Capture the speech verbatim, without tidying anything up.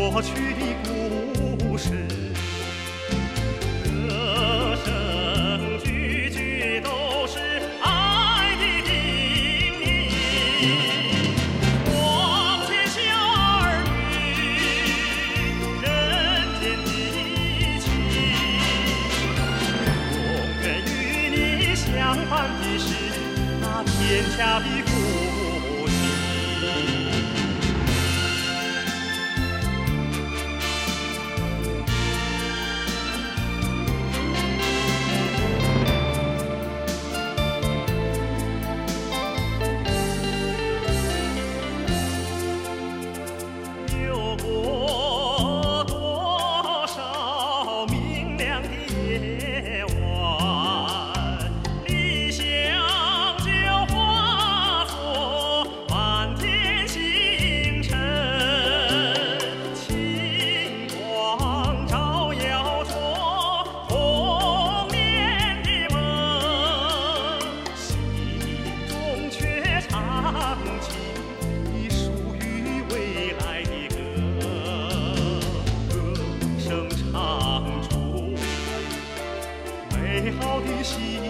过去的故事，歌声句句都是爱的叮咛。光天下儿女，人间的情，永远与你相伴的是那天下的父亲。 有过多少明亮的夜晚，理想就化作满天星辰，星光照耀着童年的梦，心中却唱起已属于未来的歌，歌声唱出美好的希